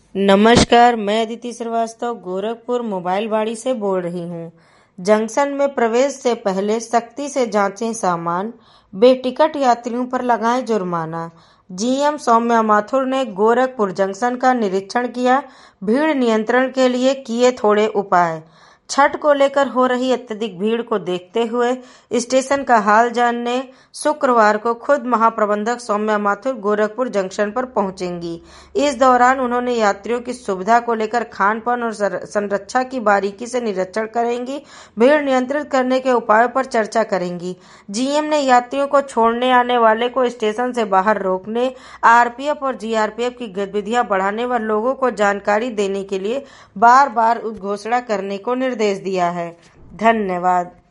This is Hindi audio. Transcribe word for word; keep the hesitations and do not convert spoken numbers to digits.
नमस्कार, मैं अदिति श्रीवास्तव गोरखपुर मोबाइल बाड़ी से बोल रही हूँ। जंक्शन में प्रवेश से पहले सख्ती से जांचें सामान, बेटिकट यात्रियों पर लगाएं जुर्माना। जीएम सौम्या माथुर ने गोरखपुर जंक्शन का निरीक्षण किया, भीड़ नियंत्रण के लिए किए थोड़े उपाय। छठ को लेकर हो रही अत्यधिक भीड़ को देखते हुए स्टेशन का हाल जानने शुक्रवार को खुद महाप्रबंधक सौम्या माथुर गोरखपुर जंक्शन पर पहुंचेंगी। इस दौरान उन्होंने यात्रियों की सुविधा को लेकर खान पान और संरक्षा की बारीकी से निरीक्षण करेंगी, भीड़ नियंत्रित करने के उपायों पर चर्चा करेंगी। जीएम ने यात्रियों को छोड़ने आने वाले को स्टेशन से बाहर रोकने, आरपीएफ और जीआरपीएफ की गतिविधियां बढ़ाने व लोगों को जानकारी देने के लिए बार बार उद्घोषणा करने को निर्देश दिया है। धन्यवाद।